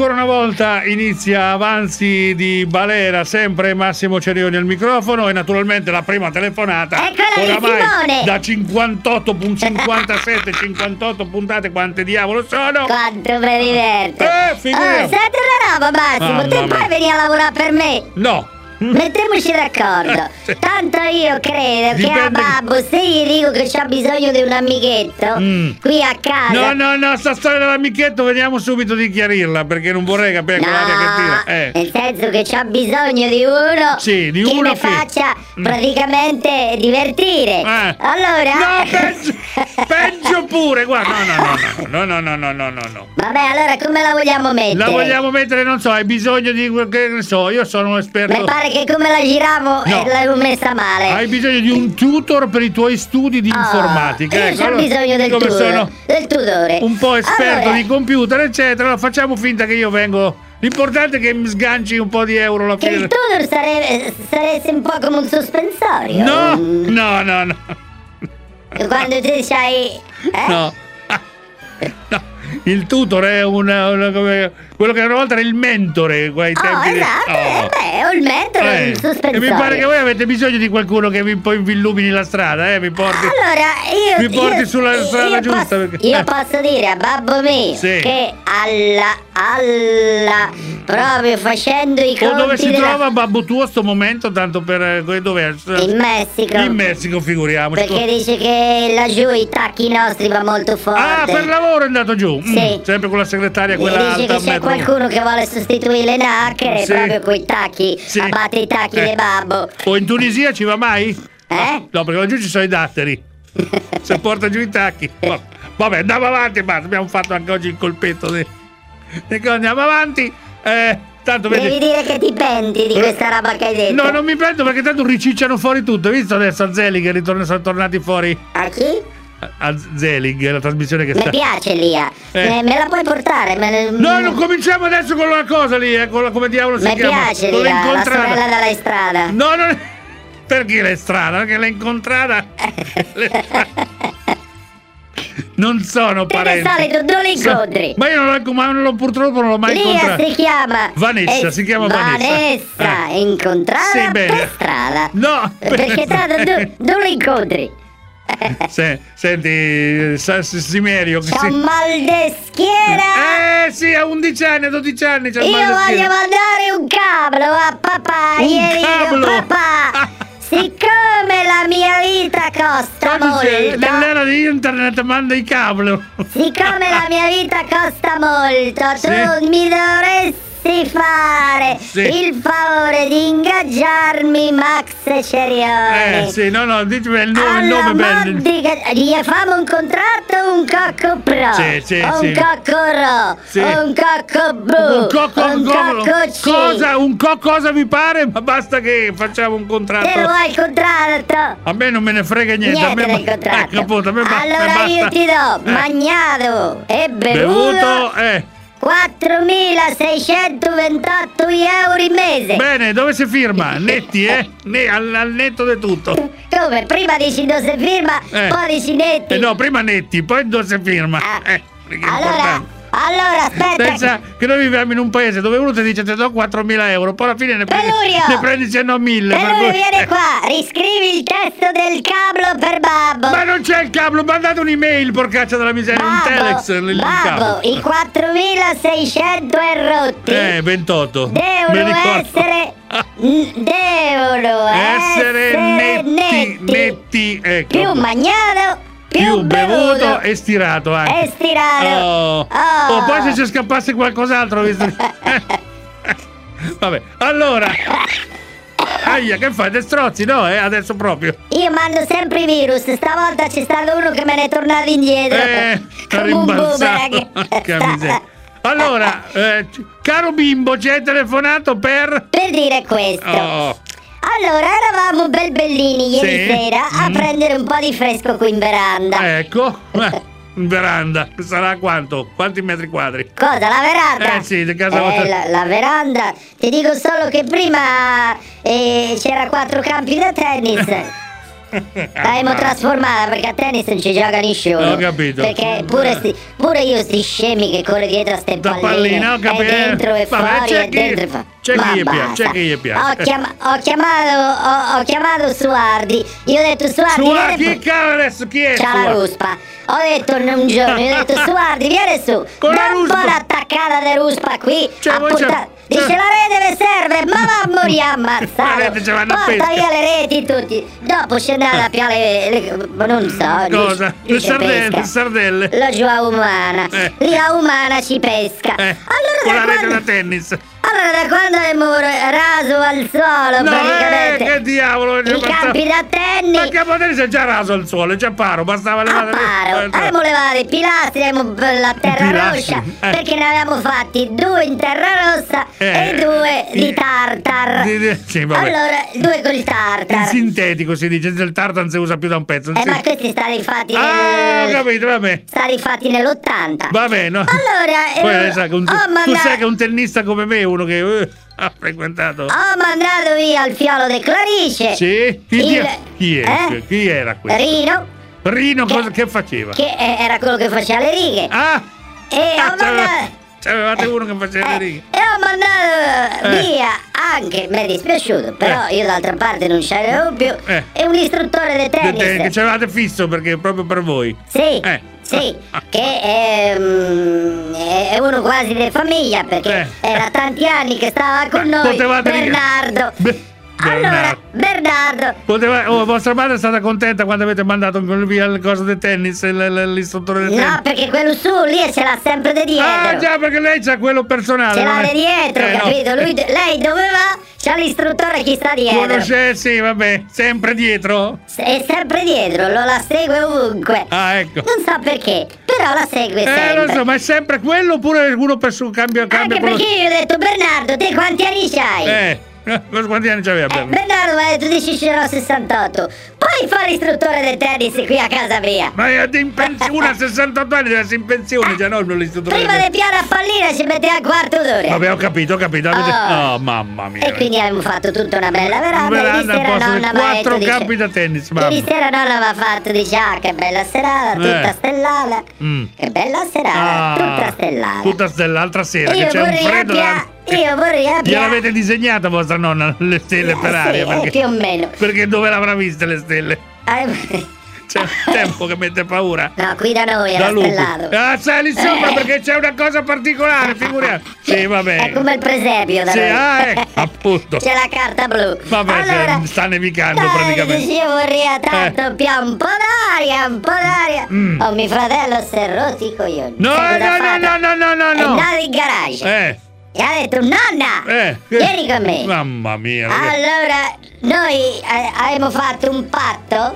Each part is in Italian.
Ancora una volta inizia Avanzi di Balera, sempre Massimo Cerioni al microfono e naturalmente la prima telefonata. Eccola lì, Simone! Da 57, 58 puntate, quante diavolo sono? Quanto mi diverte! Figuriamo. Senti una roba, Massimo, te puoi venire a lavorare per me? No! Mettiamoci d'accordo. Tanto io credo che a Dipende babbo, se gli dico che c'ha bisogno di un amichetto qui a casa. No, sta storia dell'amichetto vediamo subito di chiarirla, perché non vorrei capire quell'aria che tira. Nel senso che c'ha bisogno di uno Sì, di che uno mi faccia praticamente divertire. Allora. No, peggio pure, guarda. No. Vabbè, allora come la vogliamo mettere? La vogliamo mettere, non so, hai bisogno di, che ne so, io sono un esperto. Mi pare che come la giravo l'avevo messa male. Hai bisogno di un tutor per i tuoi studi di informatica. Io ho bisogno del tutor. Sono del tutore. Un po' esperto di computer, eccetera. Allora, facciamo finta che io vengo. L'importante è che mi sganci un po' di euro alla fine. Il tutor saresti un po' come un sospensorio. No. Quando te c'hai. No. Il tutor è quello che una volta era il mentore, quei tempi. Esatto. Ho il mentore, il sospensorio. E mi pare che voi avete bisogno di qualcuno che vi poi vi illumini la strada, mi porti. Allora, mi porti sulla strada giusta. Io posso dire a babbo mio che proprio facendo i conti. Dove si trova babbo tuo a sto momento? Tanto per dov'è? In Messico. In Messico, figuriamoci. Perché dice che laggiù i tacchi nostri va molto forte. Per lavoro è andato giù. Sì. Sempre con la segretaria quella dice alta. Che c'è qualcuno che vuole sostituire le nacchere proprio coi tacchi. Abbatte i tacchi di babbo. O in Tunisia ci va mai? No, perché laggiù ci sono i datteri. Se porta giù i tacchi. Vabbè, andiamo avanti e basta. Abbiamo fatto anche oggi il colpetto. Andiamo avanti. Tanto devi dire che ti penti di questa roba che hai detto. No, non mi pento perché tanto ricicciano fuori tutto. Hai visto adesso a Zelig sono tornati fuori? A chi? A Zelig, la trasmissione che sta. Mi piace Lia. Me la puoi portare? No, non cominciamo adesso con la cosa lì, con la, come diavolo si chiama? Mi piace Lia, la sorella della strada. No, non è. Perché l'è strada? Perché l'è incontrata. Non sono parenti. Di solito dove li incontri? Ma io purtroppo non l'ho mai incontrata. Lia si chiama Vanessa, si chiama Vanessa. Incontrata per strada. No, perché tanto dove li incontri? Senti, Simerio. C'ha un mal di schiena. Sì, ha 11 anni, 12 anni. Io voglio mandare un cablo a papà. Papà, siccome la mia vita costa molto. Nell'era di internet manda i cabli. Siccome la mia vita costa molto, tu mi dovresti fare il favore di ingaggiarmi Max Cerioni. No, ditemi il nome bello. Gli famo un contratto, un cocco pro, un cocco ro, un cocco blu, un cocco C. Cosa vi pare? Ma basta che facciamo un contratto. Te lo vuoi il contratto? A me non me ne frega niente. Niente del contratto. Appunto, allora io ti do magnato e bevuto 4.628 euro in mese. Bene, dove si firma? Netti, al netto di tutto. Come? Prima dici dove si firma, poi dici netti. No, prima netti, poi dove si firma. Allora, aspetta. Pensa che noi viviamo in un paese dove uno ti dice ti do 4.000 euro, poi alla fine ne prendi 1.000. Pelurio, vieni qua, riscrivi il testo del cablo per babbo. Ma non c'è il cablo, mandate un'email, porcaccia della miseria, un telex. Babbo, i 4.600 e rotti 28 devono essere netti. Ecco. Più magnato, più bevuto e stirato anche. E stirato. Poi se ci scappasse qualcos'altro, visto. Vabbè, allora. Aia, che fai? Te strozzi, no? Adesso proprio. Io mando sempre i virus. Stavolta c'è stato uno che me ne è tornato indietro. Come un boomerang. Allora, caro bimbo, ci hai telefonato per dire questo. Allora, eravamo bellini ieri sera a prendere un po' di fresco qui in veranda. Ecco, in veranda, sarà quanto? Quanti metri quadri? Cosa, la veranda? Sì, di casa vostra. La veranda, ti dico solo che prima c'era 4 campi da tennis. L'abbiamo trasformata perché a tennis non ci gioca nessuno. Ho capito. Perché pure io sti scemi che corre dietro a ste palline. Ho capito. E dentro e fuori e dentro e fuori. C'è chi gli basta. piace. Ho chiamato Suardi. Io ho detto Suardi. Chi cavolo adesso? Chi è? C'ha la ruspa. Ho detto un giorno, io ho detto Suardi, vieni su. Con la un ruspa. po' l'attaccata di ruspa qui. Cioè, voi Dice la rete vi serve, ma va a morire ammazzato. La rete ci vanno a Porta pesca. via le reti tutti. Dopo scendete a piare non so. Cosa? Le sardelle. La giua umana. Lì a umana ci pesca. Con la rete da tennis. Allora da quando abbiamo raso al suolo praticamente che diavolo! i campi da tennis. Ma che potere sei già raso al suolo, già paro, bastava levare abbiamo levato i pilastri, la terra rossa, perché ne avevamo fatti 2 in terra rossa e 2 di tartar. Sì, vabbè. Allora, 2 col tartar. Il sintetico si dice, il tartar non si usa più da un pezzo. Ma questi stati fatti ho capito, vabbè. stati fatti nell'80. Vabbè, no. Allora, tu sai che un tennista come me, uno che ha frequentato. Ho mandato via il fiolo di Clarice. Sì? Chi era questo? Rino che faceva? Che era quello che faceva le righe. E ho mandato. C'avevate uno che faceva le righe. E ho mandato via anche, mi è dispiaciuto, però io d'altra parte non ce l'avevo più. E un istruttore di tennis. Che c'avevate fisso perché proprio per voi. Sì. Sì, che è uno quasi di famiglia perché era tanti anni che stava con noi. Bernardo. Allora, Bernardo. Vostra madre è stata contenta quando avete mandato via le cose del tennis, l'istruttore del tennis? No, perché quello su lì ce l'ha sempre di dietro. Ah, già, perché lei c'ha quello personale. Ce l'ha di dietro, capito? No. Lei dove va? C'ha l'istruttore chi sta dietro. Sì, vabbè, sempre dietro? È sempre dietro, la segue ovunque. Ah, ecco. Non so perché, però la segue sempre. Lo so, ma è sempre quello oppure uno per su cambia Anche perché io ho detto, Bernardo, te quanti anni c'hai? Quanti anni c'aveva Bernardo? Bernardo mi ha detto, dici ce n'ho 68. Puoi fare l'istruttore del tennis qui a casa mia? Ma è in pensione, a 68 anni deve essere in pensione, già non l'istruttore. Prima di piare a pallina ci metteva un quarto d'ora. Vabbè, ho capito. Oh, mamma mia. E quindi abbiamo fatto tutta una bella veranda. Ieri sera nonna mi ha detto, 4 campi da tennis, mamma. Ieri sera nonna mi ha fatto, dice, che bella serata, tutta stellata. Che bella serata, tutta stellata. Tutta stellata, l'altra sera, che c'è un freddo. Io vorrei Gliel'avete disegnata vostra nonna le stelle per aria? Perché, più o meno. Perché dove l'avrà viste le stelle? C'è un tempo che mette paura. No, qui da noi era stellato. Sali sopra perché c'è una cosa particolare, figuriamo. Sì, vabbè. È come il presepio da noi. Appunto. C'è la carta blu. Vabbè, allora, sta nevicando praticamente. Io vorrei tanto più un po' d'aria. Oh, mio fratello si è rotto i coglioni. No. È andato in garage. Gli ha detto, nonna, vieni con me. Mamma mia. Allora, noi abbiamo fatto un patto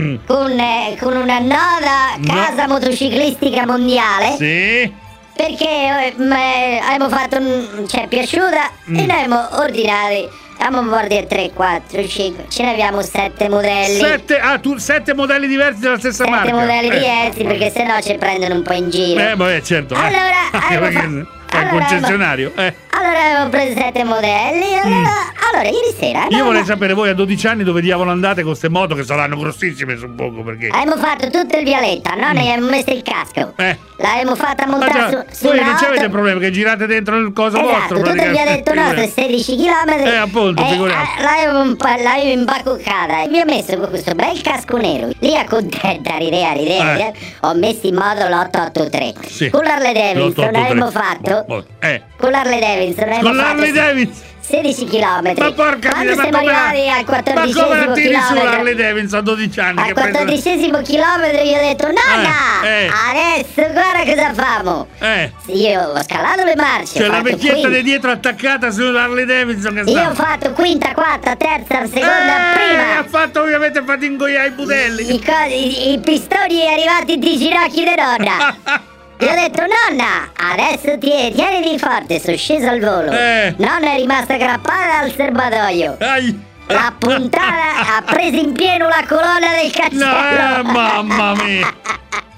con una nota casa motociclistica mondiale. Sì. Perché abbiamo fatto, ci è piaciuta e noi abbiamo ordinato. Abbiamo ordinato 3, 4, 5. Ce ne abbiamo 7 modelli. 7 modelli diversi della stessa marca. 7 modelli diversi perché sennò ci prendono un po' in giro. Vabbè, certo. Allora, è il concessionario. Allora avevo preso 7 modelli. Allora ieri sera. Io vorrei sapere voi a 12 anni dove diavolo andate con queste moto che saranno grossissime su poco perché. Abbiamo fatto tutto il vialetto, no? Ne abbiamo messo il casco. L'abbiamo fatta montare su voi non c'avete problema che girate dentro il coso vostro. Tutto il vialetto nostro è 16 km. Appunto, figuriamo. L'avevo imbacuccata. Vi ho messo questo bel casco nero. Lì a contenta, ridea. Ho messo in modo l'883. Con l'Harley Davidson abbiamo fatto. Con l'Harley Davidson 16 km. Ma porca mia, siamo arrivati al 14esimo chilometro. Ma come la tiri su l'Harley Davidson a 12 anni? Al 14esimo chilometro io ho detto, nonna, adesso guarda cosa famo. Io ho scalato le marce. C'è la vecchietta di dietro attaccata sull'Harley Davidson che io ho fatto quinta, quarta, terza, seconda, prima. Ovviamente fate ingoiare i budelli. I pistoni arrivati di ginocchi di nonna. Gli ho detto, nonna, adesso tieniti forte, sono sceso al volo. Nonna è rimasta aggrappata al serbatoio. La puntata ha preso in pieno la colonna del castello. Mamma mia.